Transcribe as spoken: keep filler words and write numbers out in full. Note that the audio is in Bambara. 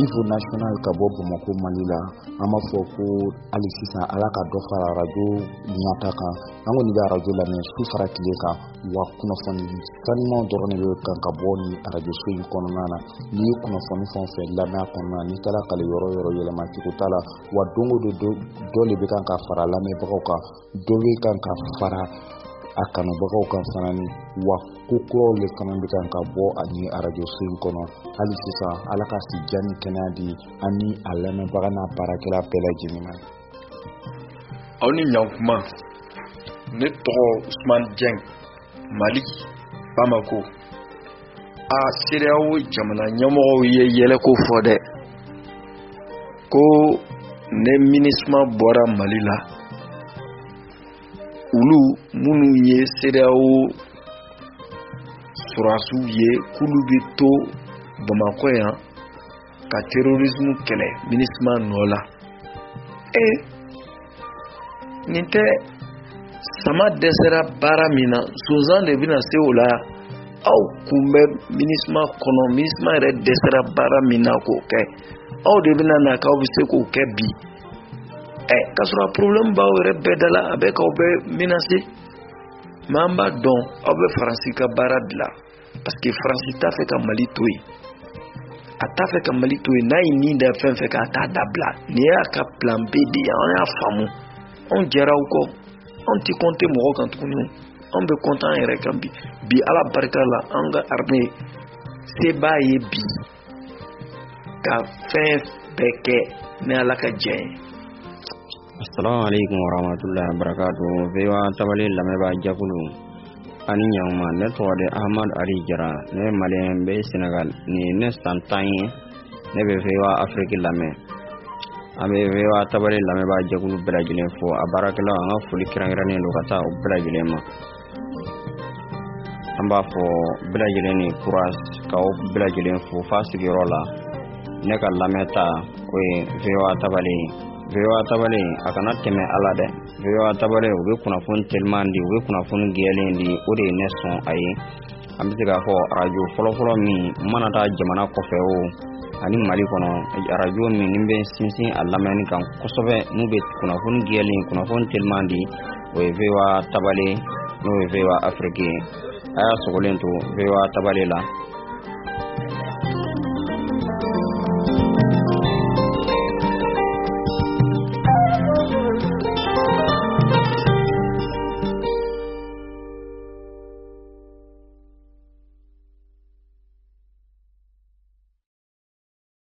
niveau national ka bɔ Bamakɔ Mali la an b'a fɔ ko hali sisan ala ka dɔ fara radio ɲata kan an kɔni bɛ radio lamɛn su fara tile kan wa kunnafoni sanuman dɔrɔn de bɛ kan ka bɔ ni radio so in kɔnɔna na ni ye kunnafoni fɛn fɛn lamɛn kɔnɔna ni taara kale yɔrɔ yɔrɔ yɛlɛma cogo t'a la wa don o don dɔ de bɛ kan ka fara lamɛnbagaw kan dɔ bɛ kan ka fara a kanubagaw kan fana ni wa ko kuraw le fana bɛ kan ka bɔ ani radio so in kɔnɔ hali sisan ala ka si diya ni kɛnɛya di ani a lamɛnbaga n'a baarakɛla bɛɛ lajɛlen ma. Aw ni ɲankuma ne tɔgɔ Usman Dieng Mali Bamako. A C E D E A O jamana ɲɛmɔgɔw ye yɛlɛko fɔ dɛ ko ne MINUSMA bɔra Mali la ulu minnu ye C E D E A O surasiw ye k'ulu bɛ to Bamakɔ yan ka terrorisme kɛlɛ MINUSMA nɔ la. E nin tɛ sama dɛsɛra baara min na sonsan de bɛna se o la aw kun bɛ MINUSMA kɔnɔ MINUSMA yɛrɛ dɛsɛra baara min na k'o kɛ aw de bɛna na k'aw bɛ se k'o kɛ bi. Eh, k'a sɔrɔ problème b'aw yɛrɛ bɛɛ da la a bɛ k'aw bɛɛ menacer mais an b'a dɔn aw bɛ Faransi ka baara bila parce que Faransi t'a fɛ ka Mali to yen a t'a fɛ ka Mali to yen n'a ye nin da fɛn fɛn k'a t'a dabila nin y'a ka plan B de ye an y'a faamu anw jɛra aw kɔ anw tɛ compter mɔgɔ kan tuguni anw bɛ compter an yɛrɛ kan bi bi ala barika la an ka armée se b'a ye bi ka fɛn bɛɛ kɛ ni ala ka jɛn ye. Assalamu alaikum warahmatullahi wabarakatuh. Vewa tabale lameba jakulu ani nyama ne tɔgɔ Ahmad Ali Jara ne malien be Senegal ni ne santanye ne be Vewa Afrique lamɛ abe Vewa tabale lameba jakulu bɛɛ lajɛlen fo a baarakɛlaw an ka foli kɛrɛnkɛrɛnnen don ka taa o bɛɛ lajɛlen ma an b'a fɔ bɛɛ lajɛlen ni courage ka o bɛɛ lajɛlen fo fa sigiyɔrɔ la ne ka lamɛta o ye Vewa tabale Vewa tabale a kana tɛmɛ ala dɛ Vewa tabale u bɛ kunnafoni teliman di u bɛ kunnafoni gɛlɛn di o de ye ne sɔn a ye an bɛ se k'a fɔ radio fɔlɔfɔlɔ min mana taa jamana kɔfɛ o ani Mali kɔnɔ radio min ni bɛ sinsin a lamɛnni kan kosɛbɛ n'u bɛ kunnafoni gɛlɛn kunnafoni teliman di o ye Vewa tabale n'o ye Vewa Afrique a y'a sogolen to Vewa tabale la